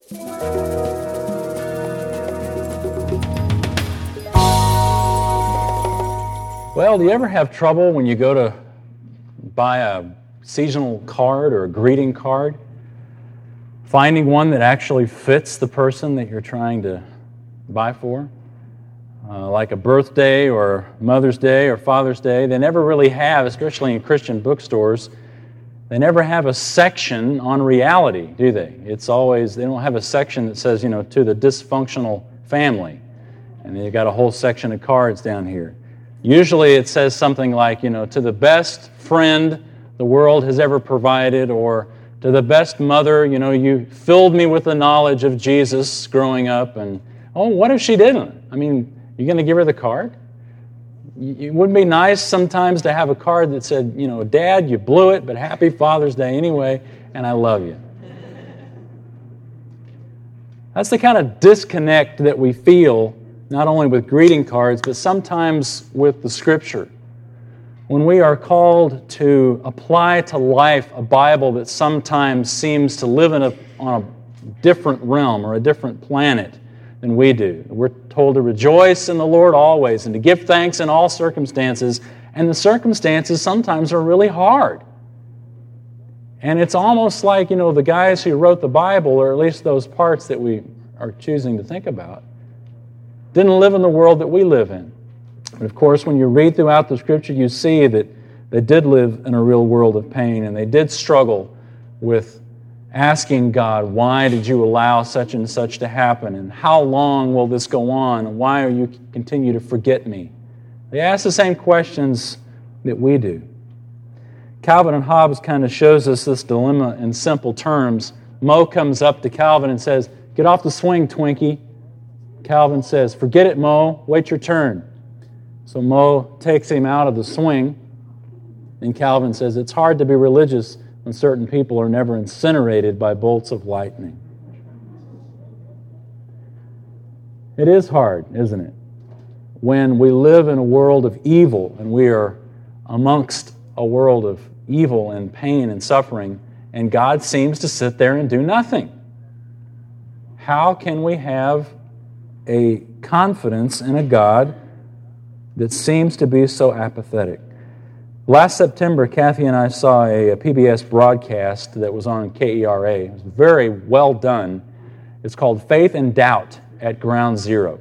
Well, do you ever have trouble when you go to buy a seasonal card or a greeting card, finding one that actually fits the person that you're trying to buy for? Like a birthday or Mother's Day or Father's Day, they never really have, especially in Christian bookstores, they never have a section on reality, do they? It's always, they don't have a section that says, to the dysfunctional family. And they've got a whole section of cards down here. Usually it says something like, to the best friend the world has ever provided, or to the best mother, you filled me with the knowledge of Jesus growing up, and, what if she didn't? You going to give her the card? It would be nice sometimes to have a card that said, Dad, you blew it, but happy Father's Day anyway, and I love you. That's the kind of disconnect that we feel, not only with greeting cards, but sometimes with the Scripture. When we are called to apply to life a Bible that sometimes seems to live on a different realm or a different planet than we do. We're told to rejoice in the Lord always and to give thanks in all circumstances, and the circumstances sometimes are really hard. And it's almost like, the guys who wrote the Bible, or at least those parts that we are choosing to think about, didn't live in the world that we live in. But of course, when you read throughout the Scripture, you see that they did live in a real world of pain, and they did struggle with asking God, why did you allow such and such to happen? And how long will this go on? And why are you continue to forget me? They ask the same questions that we do. Calvin and Hobbes kind of shows us this dilemma in simple terms. Mo comes up to Calvin and says, "Get off the swing, Twinkie." Calvin says, "Forget it, Mo. Wait your turn." So Mo takes him out of the swing, and Calvin says, "It's hard to be religious when certain people are never incinerated by bolts of lightning." It is hard, isn't it? When we live in a world of evil and we are amongst a world of evil and pain and suffering, and God seems to sit there and do nothing. How can we have a confidence in a God that seems to be so apathetic? Last September, Kathy and I saw a PBS broadcast that was on KERA. It was very well done. It's called Faith and Doubt at Ground Zero.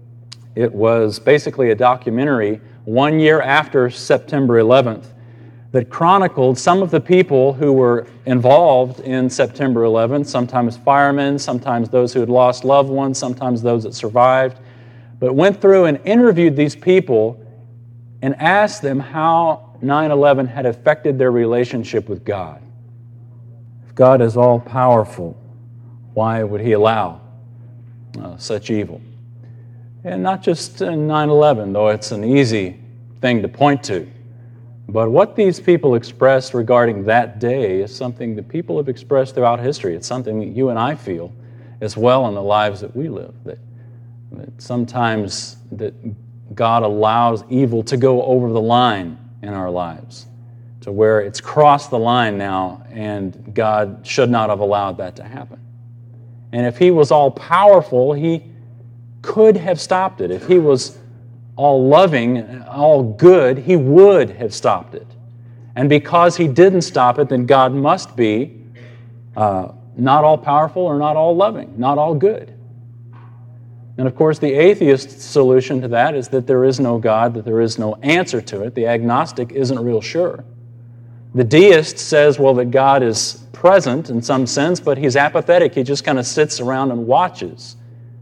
It was basically a documentary 1 year after September 11th that chronicled some of the people who were involved in September 11th, sometimes firemen, sometimes those who had lost loved ones, sometimes those that survived, but went through and interviewed these people and asked them how 9/11 had affected their relationship with God. If God is all-powerful, why would He allow such evil? And not just 9/11, though it's an easy thing to point to. But what these people expressed regarding that day is something that people have expressed throughout history. It's something that you and I feel as well in the lives that we live, that sometimes that God allows evil to go over the line in our lives, to where it's crossed the line now, and God should not have allowed that to happen. And if He was all-powerful, He could have stopped it. If He was all-loving, all-good, He would have stopped it. And because He didn't stop it, then God must be not all-powerful or not all-loving, not all-good. And of course, the atheist solution to that is that there is no God, that there is no answer to it. The agnostic isn't real sure. The deist says, well, that God is present in some sense, but He's apathetic. He just kind of sits around and watches,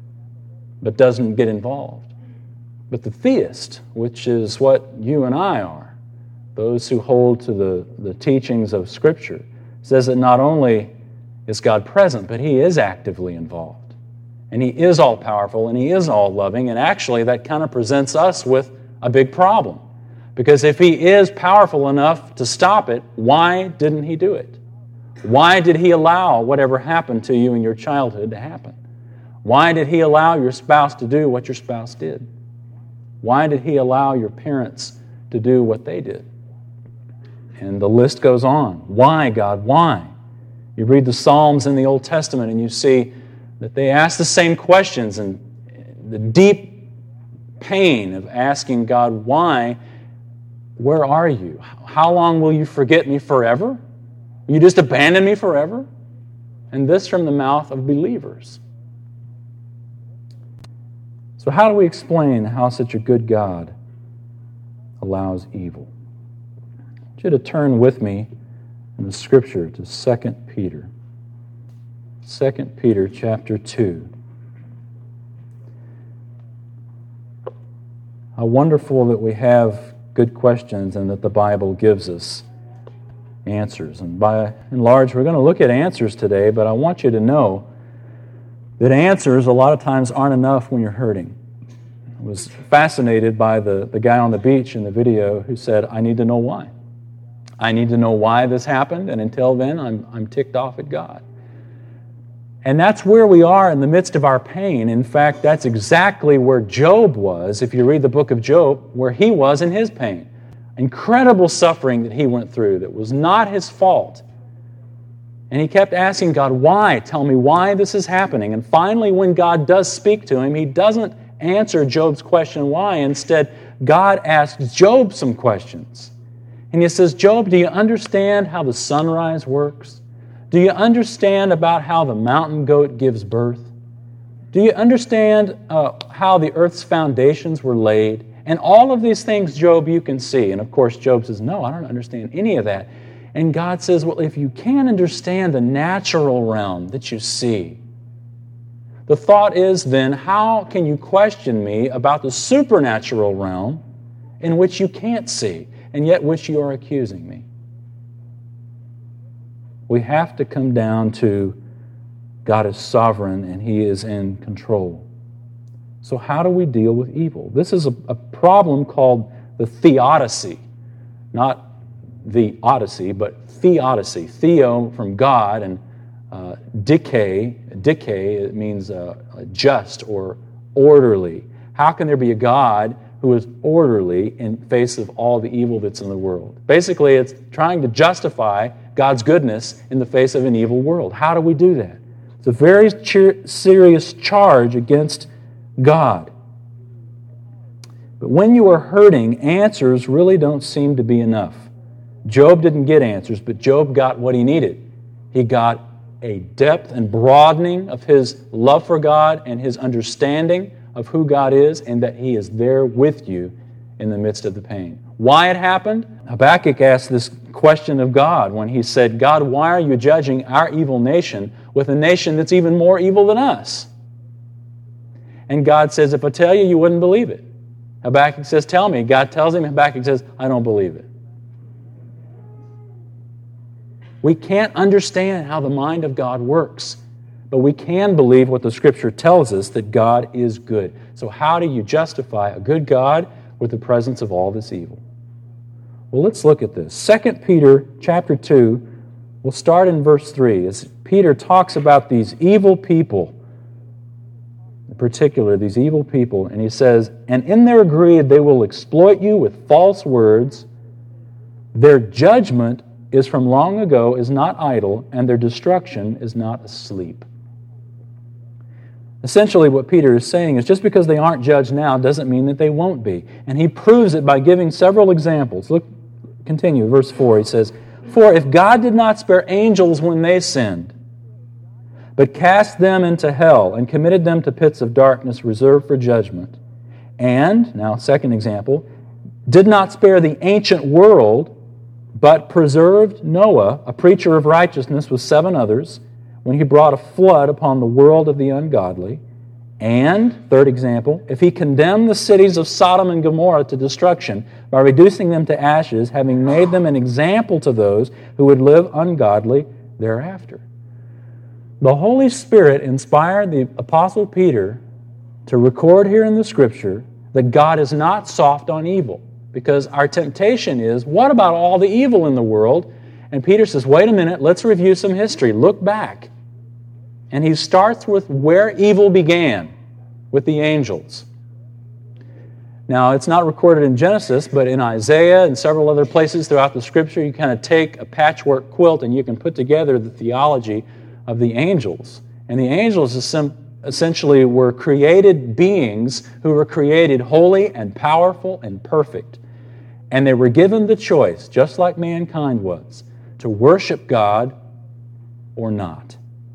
but doesn't get involved. But the theist, which is what you and I are, those who hold to the teachings of Scripture, says that not only is God present, but He is actively involved. And He is all-powerful, and He is all-loving, and actually that kind of presents us with a big problem. Because if He is powerful enough to stop it, why didn't He do it? Why did He allow whatever happened to you in your childhood to happen? Why did He allow your spouse to do what your spouse did? Why did He allow your parents to do what they did? And the list goes on. Why, God, why? You read the Psalms in the Old Testament and you see that they ask the same questions, and the deep pain of asking God, why? Where are you? How long will you forget me forever? Will you just abandon me forever? And this from the mouth of believers. So how do we explain how such a good God allows evil? I want you to turn with me in the Scripture to 2 Peter. 2 Peter chapter 2. How wonderful that we have good questions and that the Bible gives us answers. And by and large, we're going to look at answers today, but I want you to know that answers a lot of times aren't enough when you're hurting. I was fascinated by the guy on the beach in the video who said, I need to know why. I need to know why this happened, and until then, I'm ticked off at God. And that's where we are in the midst of our pain. In fact, that's exactly where Job was, if you read the book of Job, where he was in his pain. Incredible suffering that he went through that was not his fault. And he kept asking God, why? Tell me why this is happening. And finally, when God does speak to him, he doesn't answer Job's question, why? Instead, God asks Job some questions. And he says, Job, do you understand how the sunrise works? Do you understand about how the mountain goat gives birth? Do you understand how the earth's foundations were laid? And all of these things, Job, you can see. And of course, Job says, no, I don't understand any of that. And God says, well, if you can't understand the natural realm that you see, the thought is then, how can you question me about the supernatural realm in which you can't see, and yet which you are accusing me? We have to come down to God is sovereign and He is in control. So how do we deal with evil? This is a problem called the theodicy. Not the Odyssey, but theodicy. Theo from God, and decay, it means just or orderly. How can there be a God who is orderly in face of all the evil that's in the world? Basically, it's trying to justify God's goodness in the face of an evil world. How do we do that? It's a very serious charge against God. But when you are hurting, answers really don't seem to be enough. Job didn't get answers, but Job got what he needed. He got a depth and broadening of his love for God and his understanding of who God is, and that He is there with you in the midst of the pain. Why it happened? Habakkuk asked this question of God when he said, God, why are you judging our evil nation with a nation that's even more evil than us? And God says, if I tell you, you wouldn't believe it. Habakkuk says, tell me. God tells him, Habakkuk says, I don't believe it. We can't understand how the mind of God works, but we can believe what the Scripture tells us, that God is good. So how do you justify a good God with the presence of all this evil? Well, let's look at this. 2 Peter chapter 2, we'll start in verse 3, as Peter talks about these evil people, in particular, these evil people, and he says, and in their greed they will exploit you with false words. Their judgment is from long ago, is not idle, and their destruction is not asleep. Essentially, what Peter is saying is just because they aren't judged now doesn't mean that they won't be. And he proves it by giving several examples. Look, continue, verse 4. He says, for if God did not spare angels when they sinned, but cast them into hell and committed them to pits of darkness reserved for judgment, and, now second example, did not spare the ancient world, but preserved Noah, a preacher of righteousness with 7 others, when he brought a flood upon the world of the ungodly. And, third example, if he condemned the cities of Sodom and Gomorrah to destruction by reducing them to ashes, having made them an example to those who would live ungodly thereafter. The Holy Spirit inspired the Apostle Peter to record here in the Scripture that God is not soft on evil. Because our temptation is, what about all the evil in the world? And Peter says, wait a minute, let's review some history. Look back. And he starts with where evil began, with the angels. Now, it's not recorded in Genesis, but in Isaiah and several other places throughout the Scripture, you kind of take a patchwork quilt and you can put together the theology of the angels. And the angels essentially were created beings who were created holy and powerful and perfect. And they were given the choice, just like mankind was, to worship God or not.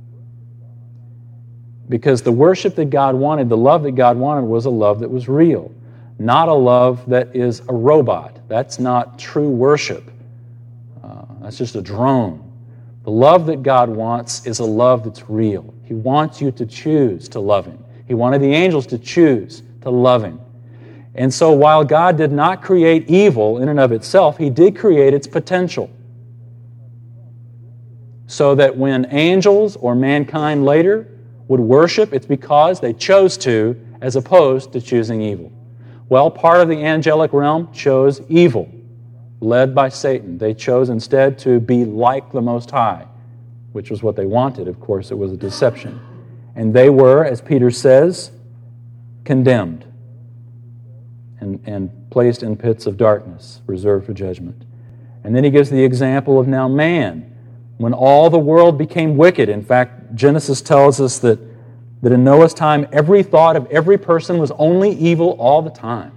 Because the worship that God wanted, the love that God wanted, was a love that was real, not a love that is a robot. That's not true worship. That's just a drone. The love that God wants is a love that's real. He wants you to choose to love Him. He wanted the angels to choose to love Him. And so while God did not create evil in and of itself, He did create its potential. So that when angels or mankind later would worship, it's because they chose to, as opposed to choosing evil. Well, part of the angelic realm chose evil, led by Satan. They chose instead to be like the Most High, which was what they wanted. Of course, it was a deception. And they were, as Peter says, condemned and placed in pits of darkness, reserved for judgment. And then he gives the example of now man, when all the world became wicked. In fact, Genesis tells us that in Noah's time, every thought of every person was only evil all the time.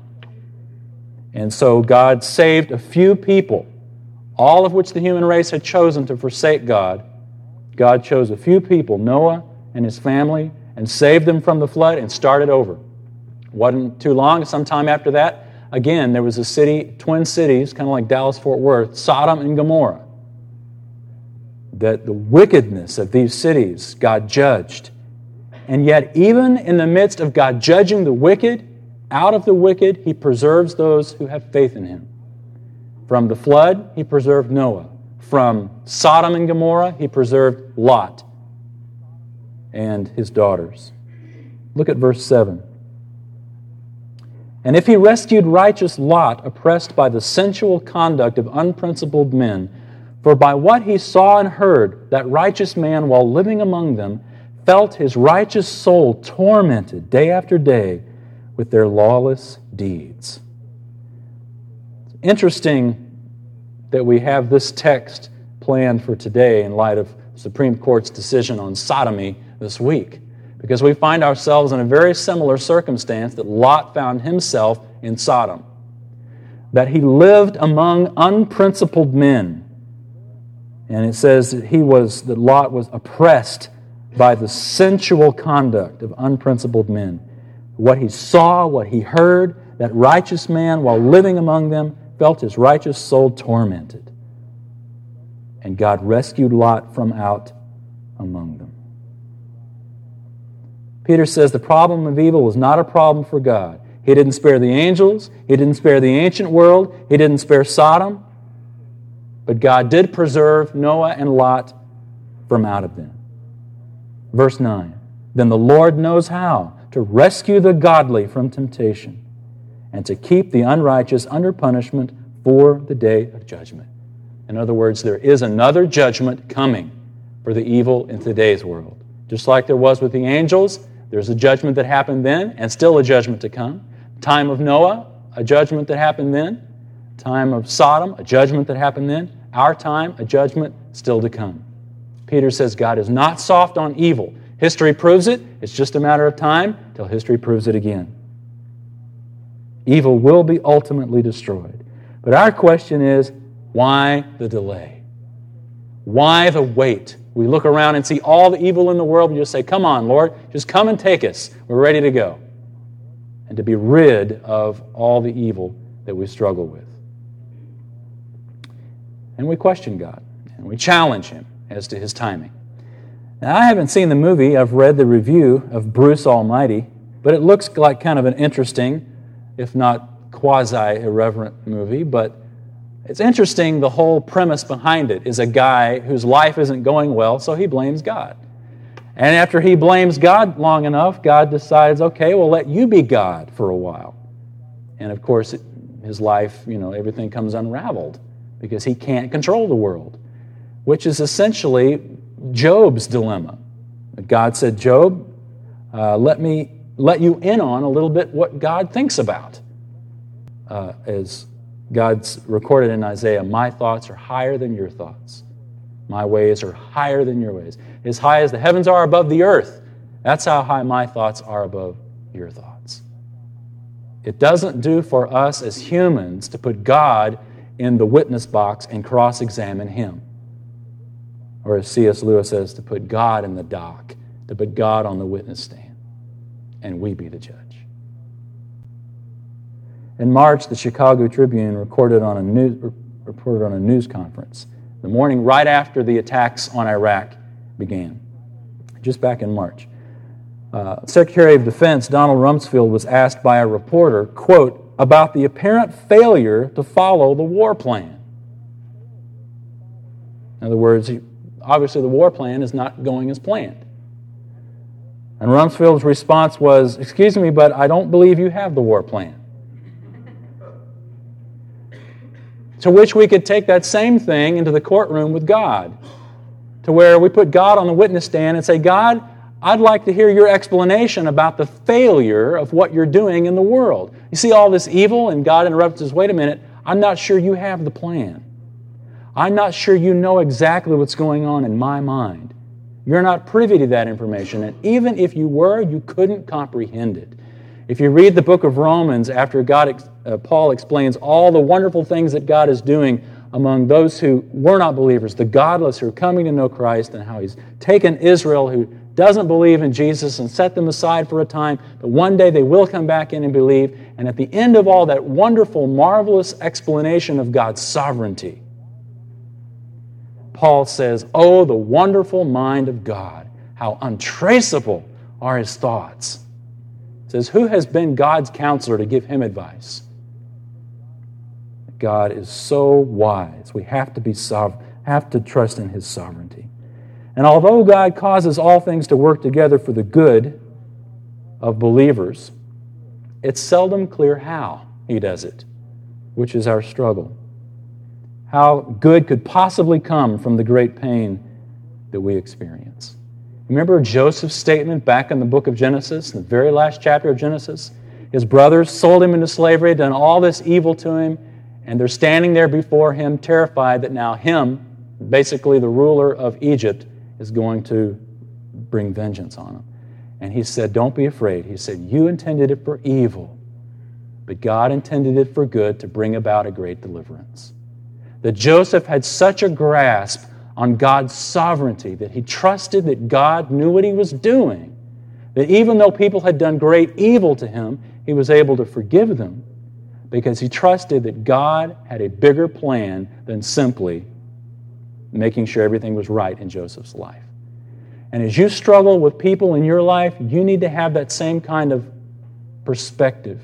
And so God saved a few people, all of which the human race had chosen to forsake God. God chose a few people, Noah and his family, and saved them from the flood and started over. Wasn't too long, sometime after that, again, there was a city, twin cities, kind of like Dallas-Fort Worth, Sodom and Gomorrah. That the wickedness of these cities God judged. And yet, even in the midst of God judging the wicked, out of the wicked, He preserves those who have faith in Him. From the flood, He preserved Noah. From Sodom and Gomorrah, He preserved Lot and his daughters. Look at verse 7. And if He rescued righteous Lot, oppressed by the sensual conduct of unprincipled men, for by what he saw and heard, that righteous man, while living among them, felt his righteous soul tormented day after day with their lawless deeds. It's interesting that we have this text planned for today in light of the Supreme Court's decision on sodomy this week, because we find ourselves in a very similar circumstance that Lot found himself in Sodom, that he lived among unprincipled men. And it says that Lot was oppressed by the sensual conduct of unprincipled men. What he saw, what he heard, that righteous man, while living among them, felt his righteous soul tormented. And God rescued Lot from out among them. Peter says the problem of evil was not a problem for God. He didn't spare the angels. He didn't spare the ancient world. He didn't spare Sodom. But God did preserve Noah and Lot from out of them. Verse 9, then the Lord knows how to rescue the godly from temptation and to keep the unrighteous under punishment for the day of judgment. In other words, there is another judgment coming for the evil in today's world. Just like there was with the angels, there's a judgment that happened then and still a judgment to come. Time of Noah, a judgment that happened then. Time of Sodom, a judgment that happened then. Our time, a judgment still to come. Peter says God is not soft on evil. History proves it. It's just a matter of time till history proves it again. Evil will be ultimately destroyed. But our question is, why the delay? Why the wait? We look around and see all the evil in the world and just say, come on, Lord, just come and take us. We're ready to go. And to be rid of all the evil that we struggle with. And we question God, and we challenge Him as to His timing. Now, I haven't seen the movie. I've read the review of Bruce Almighty, but it looks like kind of an interesting, if not quasi-irreverent movie, but it's interesting. The whole premise behind it is a guy whose life isn't going well, so he blames God. And after he blames God long enough, God decides, okay, we'll let you be God for a while. And of course, his life, everything comes unraveled because he can't control the world, which is essentially Job's dilemma. God said, Job, let you in on a little bit what God thinks about. As God's recorded in Isaiah, my thoughts are higher than your thoughts. My ways are higher than your ways. as high as the heavens are above the earth. That's how high my thoughts are above your thoughts. It doesn't do for us as humans to put God in the witness box and cross-examine Him. Or as C.S. Lewis says, to put God in the dock, to put God on the witness stand, and we be the judge. In March, the Chicago Tribune reported on a news conference the morning right after the attacks on Iraq began, just back in March. Secretary of Defense Donald Rumsfeld was asked by a reporter, quote, about the apparent failure to follow the war plan. In other words, obviously the war plan is not going as planned. And Rumsfeld's response was, excuse me, but I don't believe you have the war plan. To which we could take that same thing into the courtroom with God, to where we put God on the witness stand and say, God, I'd like to hear your explanation about the failure of what you're doing in the world. You see all this evil, and God interrupts and says, wait a minute, I'm not sure you have the plan. I'm not sure you know exactly what's going on in my mind. You're not privy to that information, and even if you were, you couldn't comprehend it. If you read the book of Romans, after Paul explains all the wonderful things that God is doing among those who were not believers, the godless who are coming to know Christ, and how He's taken Israel who doesn't believe in Jesus and set them aside for a time, but one day they will come back in and believe. And at the end of all that wonderful, marvelous explanation of God's sovereignty, Paul says, oh, the wonderful mind of God, how untraceable are His thoughts. He says, who has been God's counselor to give Him advice? God is so wise. We have to trust in His sovereignty. And although God causes all things to work together for the good of believers, it's seldom clear how He does it, which is our struggle. How good could possibly come from the great pain that we experience. Remember Joseph's statement back in the book of Genesis, in the very last chapter of Genesis? His brothers sold him into slavery, done all this evil to him, and they're standing there before him, terrified that now him, basically the ruler of Egypt, is going to bring vengeance on him. And he said, don't be afraid. He said, you intended it for evil, but God intended it for good to bring about a great deliverance. That Joseph had such a grasp on God's sovereignty that he trusted that God knew what He was doing, that even though people had done great evil to him, he was able to forgive them because he trusted that God had a bigger plan than simply making sure everything was right in Joseph's life. And as you struggle with people in your life, you need to have that same kind of perspective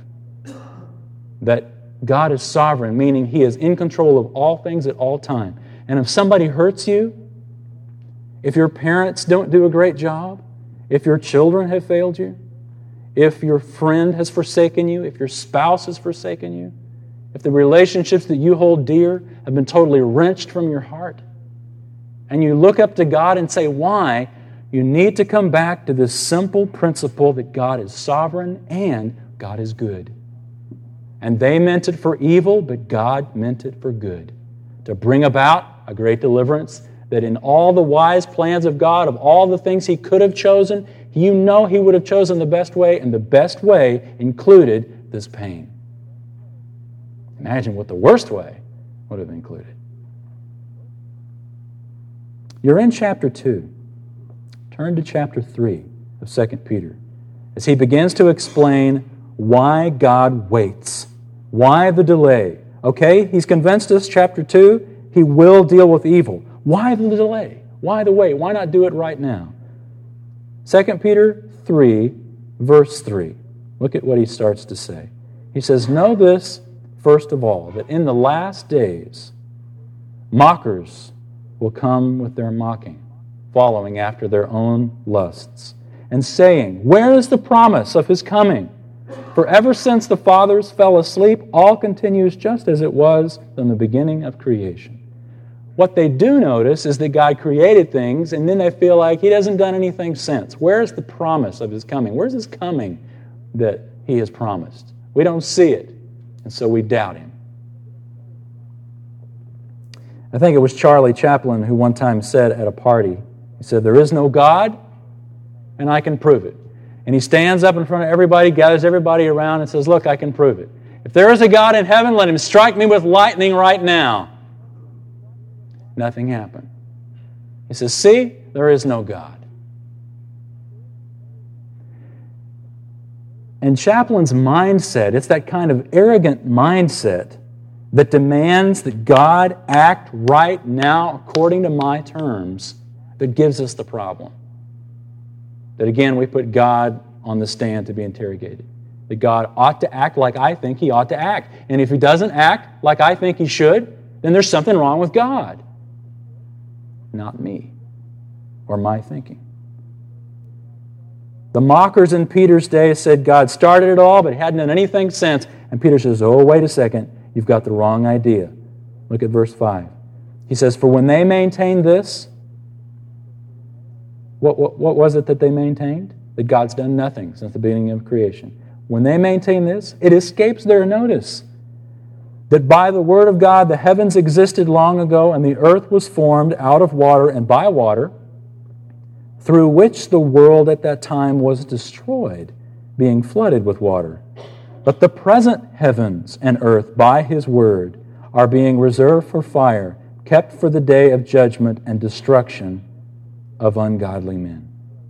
that God is sovereign, meaning He is in control of all things at all time. And if somebody hurts you, if your parents don't do a great job, if your children have failed you, if your friend has forsaken you, if your spouse has forsaken you, if the relationships that you hold dear have been totally wrenched from your heart, and you look up to God and say, why? You need to come back to this simple principle that God is sovereign and God is good. And they meant it for evil, but God meant it for good, to bring about a great deliverance, that in all the wise plans of God, of all the things He could have chosen, you know He would have chosen the best way, and the best way included this pain. Imagine what the worst way would have included. You're in chapter 2. Turn to chapter 3 of 2 Peter as he begins to explain why God waits. Why the delay? Okay, He's convinced us, chapter 2, He will deal with evil. Why the delay? Why the wait? Why not do it right now? 2 Peter 3, verse 3. Look at what he starts to say. He says, know this, first of all, that in the last days, mockers will come with their mocking, following after their own lusts, and saying, where is the promise of His coming? For ever since the fathers fell asleep, all continues just as it was from the beginning of creation. What they do notice is that God created things, and then they feel like He hasn't done anything since. Where's the promise of His coming? Where's His coming that He has promised? We don't see it, and so we doubt Him. I think it was Charlie Chaplin who one time said at a party, he He said, there is no God, and I can prove it. And he stands up in front of everybody, gathers everybody around, and says, look, I can prove it. If there is a God in heaven, let him strike me with lightning right now. Nothing happened. He says, see, there is no God. And Chaplin's mindset, it's that kind of arrogant mindset that demands that God act right now according to my terms that gives us the problem. That again, we put God on the stand to be interrogated. That God ought to act like I think He ought to act. And if He doesn't act like I think He should, then there's something wrong with God. Not me or my thinking. The mockers in Peter's day said God started it all, but hadn't done anything since. And Peter says, oh, wait a second, you've got the wrong idea. Look at verse 5. He says, for when they maintained this, what was it that they maintained? That God's done nothing since the beginning of creation. When they maintain this, it escapes their notice that by the word of God the heavens existed long ago, and the earth was formed out of water and by water, through which the world at that time was destroyed, being flooded with water. But the present heavens and earth by His word are being reserved for fire, kept for the day of judgment and destruction of ungodly men.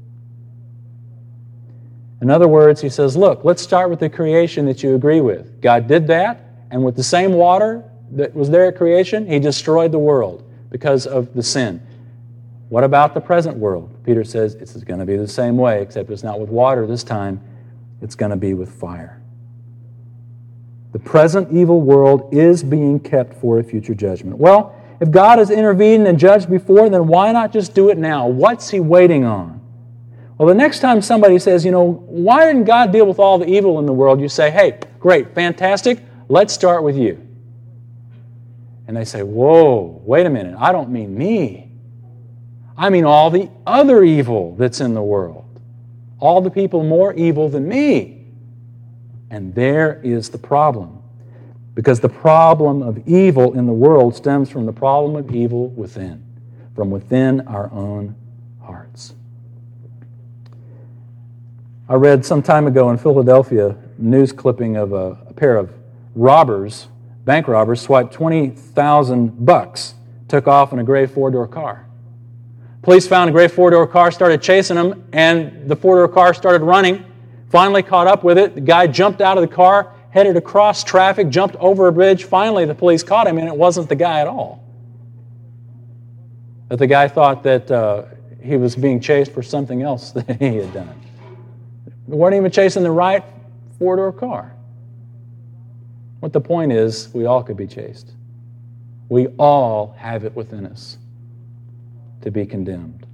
In other words, he says, look, let's start with the creation that you agree with. God did that, and with the same water that was there at creation, He destroyed the world because of the sin. What about the present world? Peter says it's going to be the same way, except it's not with water this time. It's going to be with fire. The present evil world is being kept for a future judgment. Well, if God has intervened and judged before, then why not just do it now? What's He waiting on? Well, the next time somebody says, why didn't God deal with all the evil in the world? You say, hey, great, fantastic, let's start with you. And they say, whoa, wait a minute, I don't mean me. I mean all the other evil that's in the world. All the people more evil than me. And there is the problem. Because the problem of evil in the world stems from the problem of evil within. From within our own hearts. I read some time ago in Philadelphia a news clipping of a pair of robbers, bank robbers, swiped $20,000, took off in a gray four-door car. Police found a gray four-door car, started chasing them, and the four-door car started running, finally caught up with it. The guy jumped out of the car, headed across traffic, jumped over a bridge. Finally, the police caught him, and it wasn't the guy at all. But the guy thought that he was being chased for something else that he had done. We weren't even chasing the right four-door car. What the point is, we all could be chased. We all have it within us to be condemned.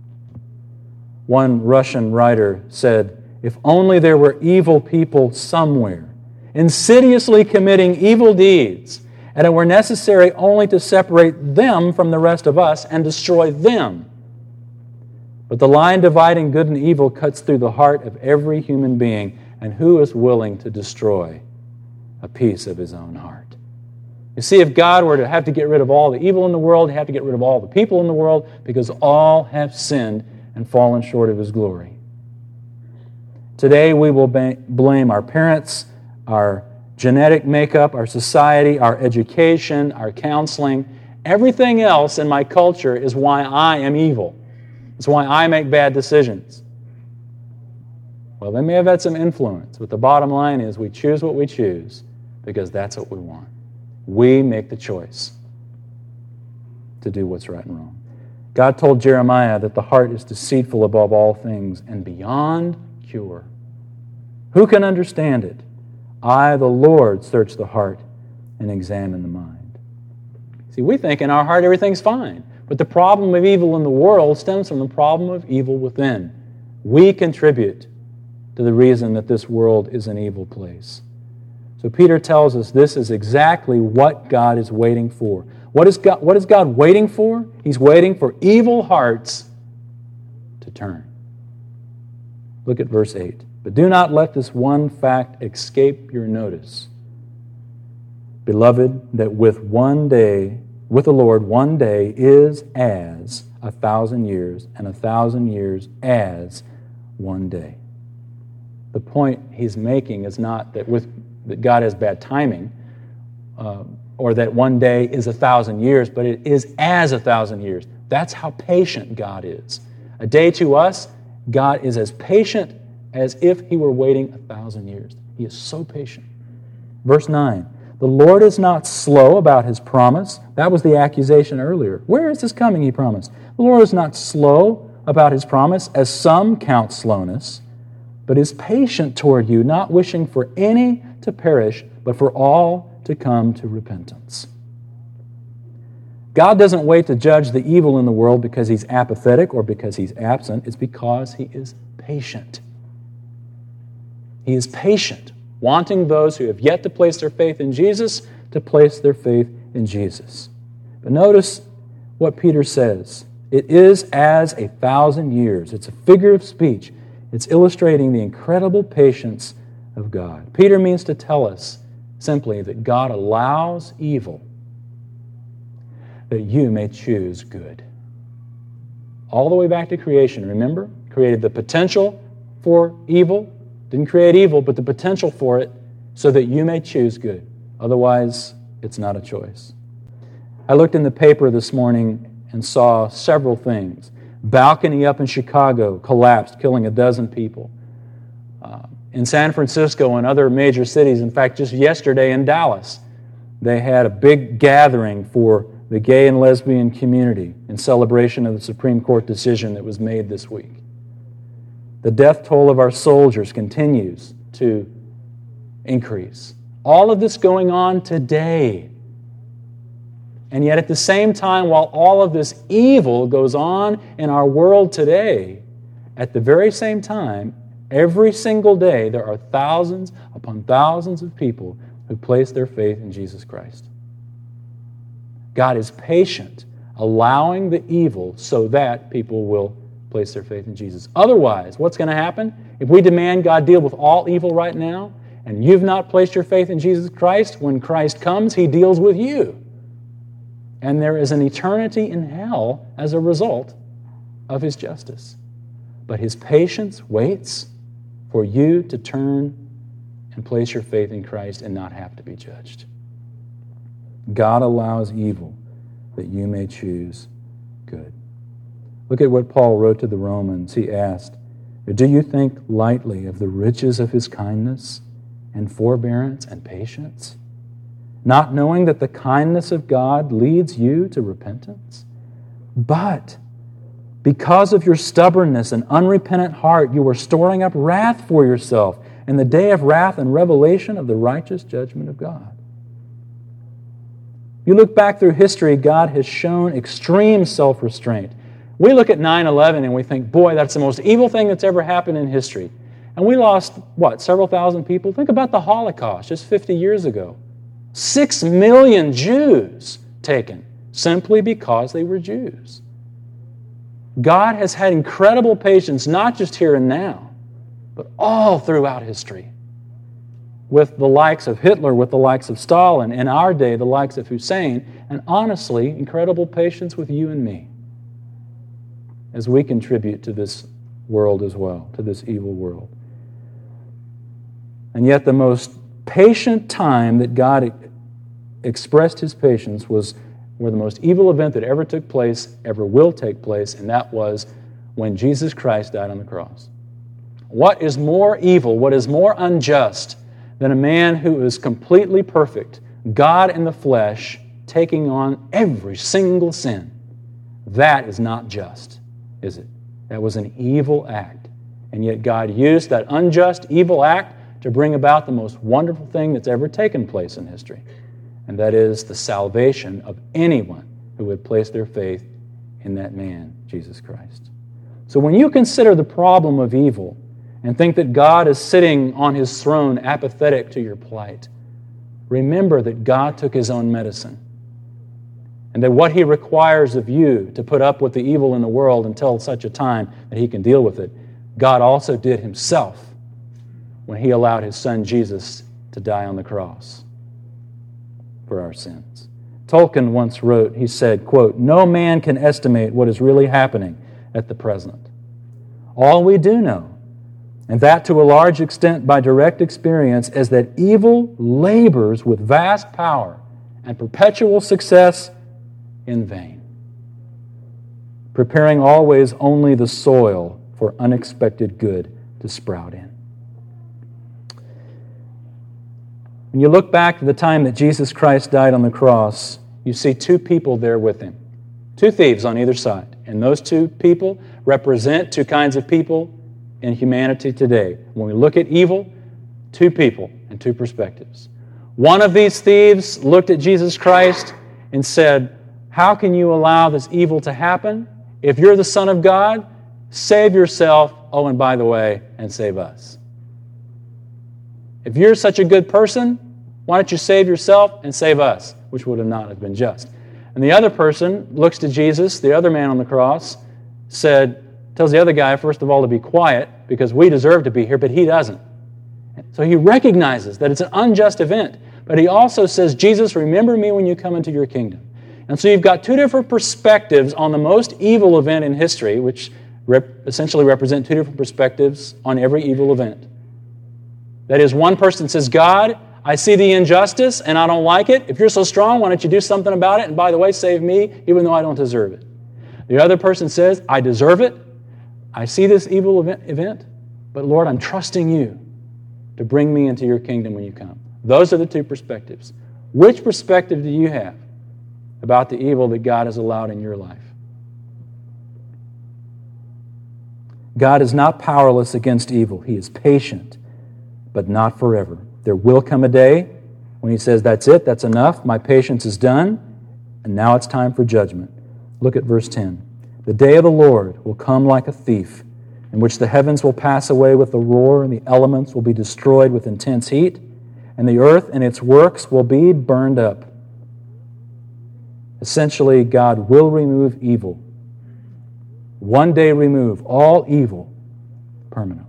One Russian writer said, if only there were evil people somewhere, insidiously committing evil deeds, and it were necessary only to separate them from the rest of us and destroy them. But the line dividing good and evil cuts through the heart of every human being, and who is willing to destroy a piece of his own heart? You see, if God were to have to get rid of all the evil in the world, He'd have to get rid of all the people in the world, because all have sinned and fallen short of His glory. Today we will blame our parents, our genetic makeup, our society, our education, our counseling. Everything else in my culture is why I am evil. It's why I make bad decisions. Well, they may have had some influence, but the bottom line is we choose what we choose because that's what we want. We make the choice to do what's right and wrong. God told Jeremiah that the heart is deceitful above all things and beyond cure. Who can understand it? I, the Lord, search the heart and examine the mind. See, we think in our heart everything's fine. But the problem of evil in the world stems from the problem of evil within. We contribute to the reason that this world is an evil place. So Peter tells us this is exactly what God is waiting for. What is God waiting for? He's waiting for evil hearts to turn. Look at verse 8. But do not let this one fact escape your notice, beloved, that with one day with the Lord, one day is as 1,000 years, and 1,000 years as one day. The point he's making is not that God has bad timing, or that one day is 1,000 years, but it is as 1,000 years. That's how patient God is. A day to us, God is as patient as if He were waiting 1,000 years. He is so patient. Verse 9, the Lord is not slow about His promise. That was the accusation earlier. Where is this coming, He promised? The Lord is not slow about His promise, as some count slowness, but is patient toward you, not wishing for any to perish, but for all to come to repentance. God doesn't wait to judge the evil in the world because He's apathetic or because He's absent. It's because He is patient. He is patient, wanting those who have yet to place their faith in Jesus to place their faith in Jesus. But notice what Peter says. It is as 1,000 years. It's a figure of speech. It's illustrating the incredible patience of God. Peter means to tell us simply that God allows evil that you may choose good. All the way back to creation, remember? Created the potential for evil. Didn't create evil, but the potential for it so that you may choose good. Otherwise, it's not a choice. I looked in the paper this morning and saw several things. Balcony up in Chicago collapsed, killing 12 people. In San Francisco and other major cities, in fact, just yesterday in Dallas, they had a big gathering for the gay and lesbian community in celebration of the Supreme Court decision that was made this week. The death toll of our soldiers continues to increase. All of this going on today. And yet at the same time, while all of this evil goes on in our world today, at the very same time, every single day, there are thousands upon thousands of people who place their faith in Jesus Christ. God is patient, allowing the evil so that people will place their faith in Jesus. Otherwise, what's going to happen? If we demand God deal with all evil right now, and you've not placed your faith in Jesus Christ, when Christ comes, He deals with you. And there is an eternity in hell as a result of His justice. But His patience waits for you to turn and place your faith in Christ and not have to be judged. God allows evil that you may choose good. Look at what Paul wrote to the Romans. He asked, do you think lightly of the riches of His kindness and forbearance and patience, not knowing that the kindness of God leads you to repentance? But because of your stubbornness and unrepentant heart, you are storing up wrath for yourself in the day of wrath and revelation of the righteous judgment of God. You look back through history, God has shown extreme self-restraint. We look at 9/11 and we think, boy, that's the most evil thing that's ever happened in history. And we lost, several thousand people? Think about the Holocaust just 50 years ago. 6 million Jews taken simply because they were Jews. God has had incredible patience, not just here and now, but all throughout history. With the likes of Hitler, with the likes of Stalin, in our day, the likes of Hussein, and honestly, incredible patience with you and me as we contribute to this world as well, to this evil world. And yet the most patient time that God expressed His patience was where the most evil event that ever took place, ever will take place, and that was when Jesus Christ died on the cross. What is more evil, what is more unjust than a man who is completely perfect, God in the flesh, taking on every single sin? That is not just, is it? That was an evil act. And yet God used that unjust, evil act to bring about the most wonderful thing that's ever taken place in history. And that is the salvation of anyone who would place their faith in that man, Jesus Christ. So when you consider the problem of evil and think that God is sitting on His throne apathetic to your plight, remember that God took His own medicine, and that what He requires of you to put up with the evil in the world until such a time that He can deal with it, God also did Himself when He allowed His Son Jesus to die on the cross for our sins. Tolkien once wrote, he said, quote, "No man can estimate what is really happening at the present. All we do know, and that to a large extent by direct experience, is that evil labors with vast power and perpetual success in vain, preparing always only the soil for unexpected good to sprout in." When you look back to the time that Jesus Christ died on the cross, you see two people there with him. Two thieves on either side. And those two people represent two kinds of people in humanity today. When we look at evil, two people and two perspectives. One of these thieves looked at Jesus Christ and said, "How can you allow this evil to happen? If you're the Son of God, save yourself, oh, and by the way, and save us. If you're such a good person, why don't you save yourself and save us?" Which would have not have been just. And the other person looks to Jesus, the other man on the cross, tells the other guy, first of all, to be quiet because we deserve to be here, but he doesn't. So he recognizes that it's an unjust event, but he also says, "Jesus, remember me when you come into your kingdom." And so you've got two different perspectives on the most evil event in history, which essentially represent two different perspectives on every evil event. That is, one person says, "God, I see the injustice and I don't like it. If you're so strong, why don't you do something about it? And by the way, save me, even though I don't deserve it." The other person says, "I deserve it. I see this evil event, but Lord, I'm trusting you to bring me into your kingdom when you come." Those are the two perspectives. Which perspective do you have about the evil that God has allowed in your life? God is not powerless against evil. He is patient, but not forever. There will come a day when he says, "That's it, that's enough, my patience is done, and now it's time for judgment." Look at verse 10. "The day of the Lord will come like a thief, in which the heavens will pass away with a roar, and the elements will be destroyed with intense heat, and the earth and its works will be burned up." Essentially, God will remove evil. One day remove all evil permanently.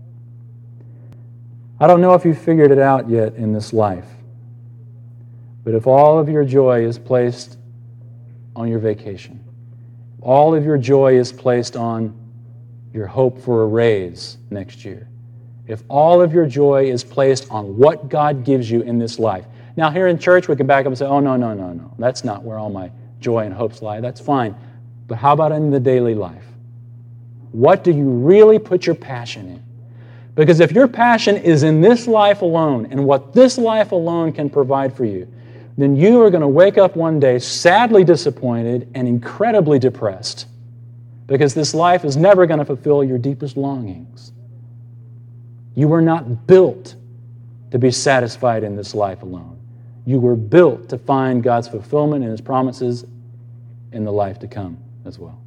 I don't know if you've figured it out yet in this life, but if all of your joy is placed on your vacation, all of your joy is placed on your hope for a raise next year, if all of your joy is placed on what God gives you in this life. Now, here in church, we can back up and say, "Oh, no. That's not where all my joy and hopes lie." That's fine. But how about in the daily life? What do you really put your passion in? Because if your passion is in this life alone and what this life alone can provide for you, then you are going to wake up one day sadly disappointed and incredibly depressed because this life is never going to fulfill your deepest longings. You were not built to be satisfied in this life alone. You were built to find God's fulfillment and His promises in the life to come as well.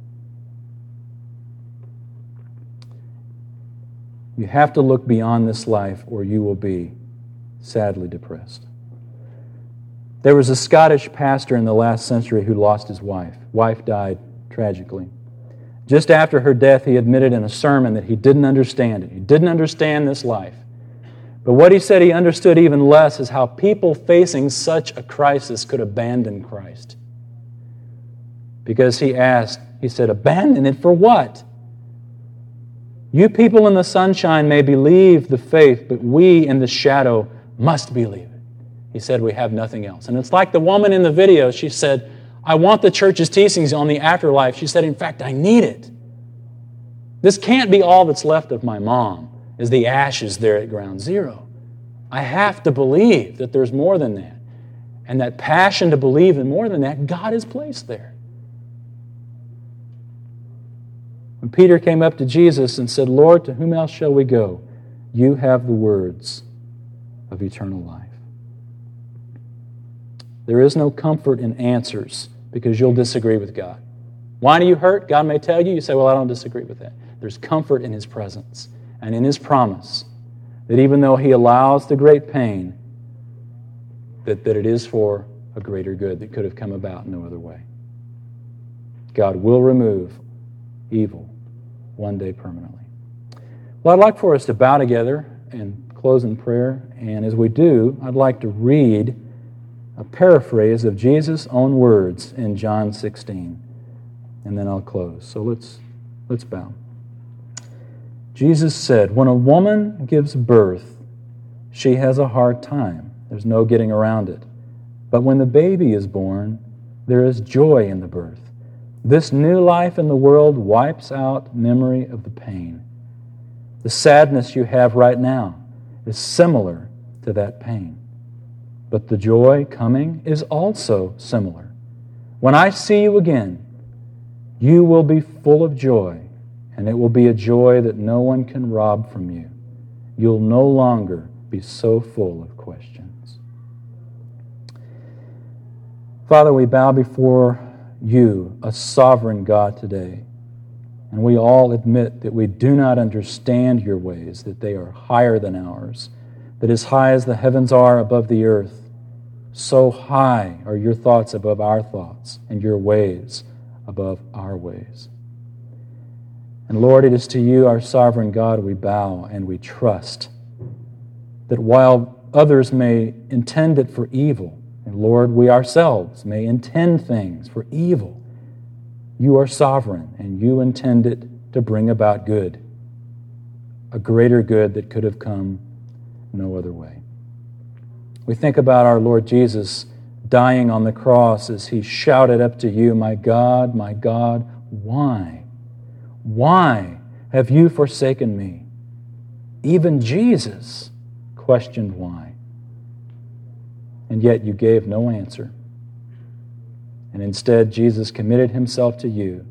You have to look beyond this life or you will be sadly depressed. There was a Scottish pastor in the last century who lost his wife. Wife died tragically. Just after her death, he admitted in a sermon that he didn't understand it. He didn't understand this life. But what he said he understood even less is how people facing such a crisis could abandon Christ. Because he said, "Abandon it for what? You people in the sunshine may believe the faith, but we in the shadow must believe it." He said, "We have nothing else." And it's like the woman in the video. She said, "I want the church's teachings on the afterlife." She said, "In fact, I need it. This can't be all that's left of my mom, is the ashes there at ground zero. I have to believe that there's more than that. And that passion to believe in more than that, God has placed there." When Peter came up to Jesus and said, "Lord, to whom else shall we go? You have the words of eternal life." There is no comfort in answers because you'll disagree with God. Why do you hurt? God may tell you. You say, "Well, I don't disagree with that." There's comfort in His presence and in His promise that even though He allows the great pain, that it is for a greater good that could have come about no other way. God will remove evil one day permanently. Well, I'd like for us to bow together and close in prayer. And as we do, I'd like to read a paraphrase of Jesus' own words in John 16. And then I'll close. So let's bow. Jesus said, when a woman gives birth, she has a hard time. There's no getting around it. But when the baby is born, there is joy in the birth. This new life in the world wipes out memory of the pain. The sadness you have right now is similar to that pain. But the joy coming is also similar. When I see you again, you will be full of joy, and it will be a joy that no one can rob from you. You'll no longer be so full of questions. Father, we bow before you, a sovereign God, today. And we all admit that we do not understand your ways, that they are higher than ours, that as high as the heavens are above the earth, so high are your thoughts above our thoughts, and your ways above our ways. And Lord, it is to you, our sovereign God, we bow and we trust that while others may intend it for evil, and Lord, we ourselves may intend things for evil, you are sovereign, and you intend it to bring about good, a greater good that could have come no other way. We think about our Lord Jesus dying on the cross as he shouted up to you, my God, why? Why have you forsaken me? Even Jesus questioned why. And yet you gave no answer. And instead, Jesus committed himself to you.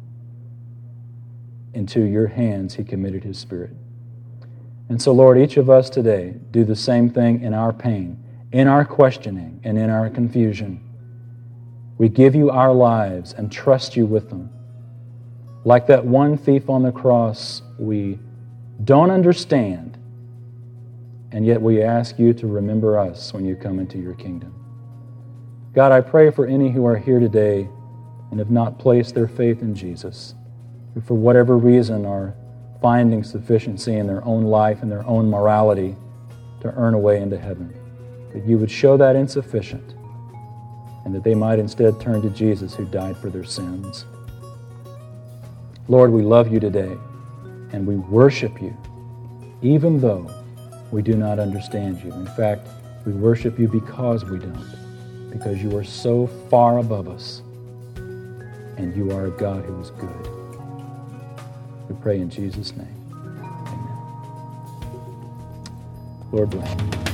Into your hands he committed his Spirit. And so, Lord, each of us today do the same thing in our pain, in our questioning, and in our confusion. We give you our lives and trust you with them. Like that one thief on the cross, we don't understand, and yet we ask you to remember us when you come into your kingdom. God, I pray for any who are here today and have not placed their faith in Jesus, who for whatever reason are finding sufficiency in their own life and their own morality to earn a way into heaven, that you would show that insufficient, and that they might instead turn to Jesus who died for their sins. Lord, we love you today, and we worship you, even though we do not understand you. In fact, we worship you because we don't, because you are so far above us, and you are a God who is good. We pray in Jesus' name. Amen. Lord bless you.